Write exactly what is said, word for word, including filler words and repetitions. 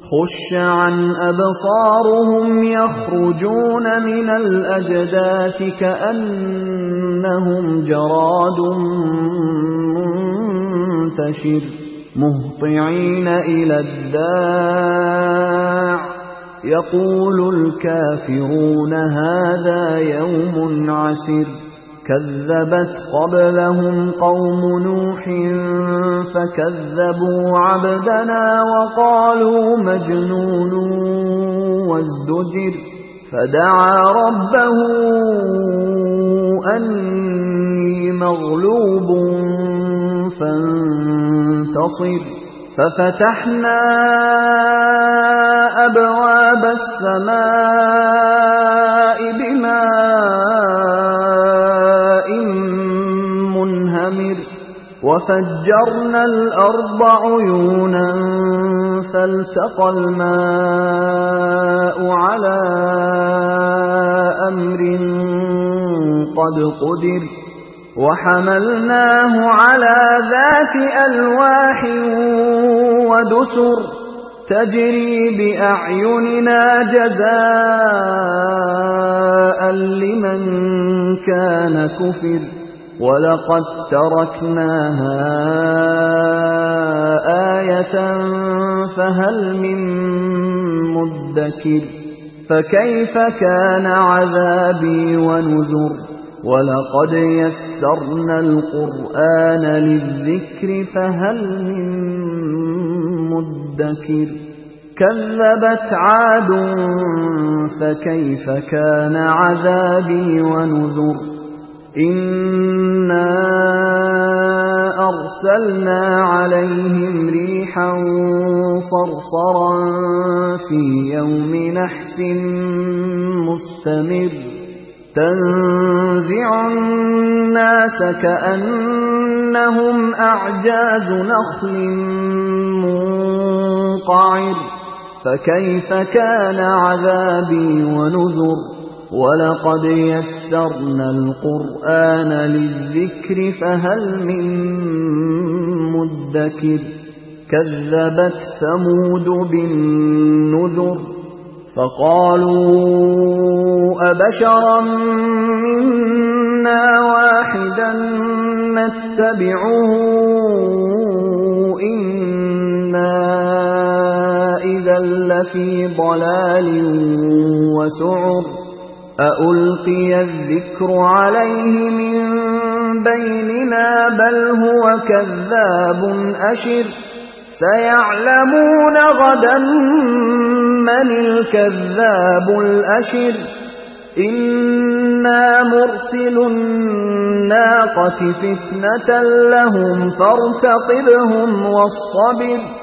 خُشَّ عَنْ أَبْصَارُهُمْ يَخْرُجُونَ مِنَ الْأَجْدَاثِ كَأَنَّهُمْ جَرَادٌ مُنتَشِرٌ مُهْطِعِينَ إِلَى الدَّاعِ يَقُولُ الْكَافِرُونَ هَذَا يَوْمٌ عَسِرٌ كَذَّبَتْ قَبْلَهُمْ قَوْمُ نُوحٍ فَكَذَّبُوا عَبْدَنَا وَقَالُوا مَجْنُونٌ وَازْدُجِرَ فَدَعَا رَبَّهُ أَنِّي مَغْلُوبٌ فَانتَصِرْ فَفَتَحْنَا أَبْوَابَ السَّمَاءِ بِمَاءٍ مُنْهَمِرٍ وَفَجَّرْنَا الْأَرْضَ عُيُونًا فَالْتَقَى الْمَاءُ عَلَى أَمْرٍ قَدْ قُدِرَ وَحَمَلْنَاهُ عَلَى ذَاتِ أَلْوَاحٍ وَدُسُرٍ تَجْرِي بِأَعْيُنِنَا جَزَاءً لِمَنْ كَانَ كُفِرَ وَلَقَدْ تَرَكْنَاهَا آيَةً فَهَلْ مِن مُّدَّكِرٍ فَكَيْفَ كَانَ عَذَابِي وَنُذُرِ وَلَقَدْ يَسَّرْنَا الْقُرْآنَ لِلذِّكْرِ فَهَلْ مِن مُّدَّكِرٍ كَذَّبَتْ عَادٌ فَكَيْفَ كَانَ عَذَابِي وَنُذُرِ إِنَّا أَرْسَلْنَا عَلَيْهِمْ رِيحًا صَرْصَرًا فِي يَوْمِ نَحْسٍ مُسْتَمِرٍّ تَنزِعُ النَّاسَ كَأَنَّهُمْ أَعْجَازُ نَخْلٍ مُنقَعِرٍ فَكَيْفَ كَانَ عَذَابِي وَنُذُرِ وَلَقَدْ يَسَّرْنَا الْقُرْآنَ لِلذِّكْرِ فَهَلْ مِن مُّدَّكِرٍ كَذَّبَتْ ثَمُودُ بِالنُّذُرِ فَقَالُوا أَبَشَرًا مِّنَّا وَاحِدًا نَّتَّبِعُهُ إِنَّا إِذًا لَّفِي ضَلَالٍ وَسُعُرٍ أَأُلْقِيَ الذِّكْرُ عَلَيْهِ مِن بَيْنِنَا بَلْ هُوَ كَذَّابٌ أَشِرٌ سَيَعْلَمُونَ غَدًا مَّنِ الْكَذَّابُ الْأَشِرُ إِنَّا مُرْسِلُو النَّاقَةِ فِتْنَةً لَّهُمْ فَارْتَقِبْهُمْ وَاصْطَبِرْ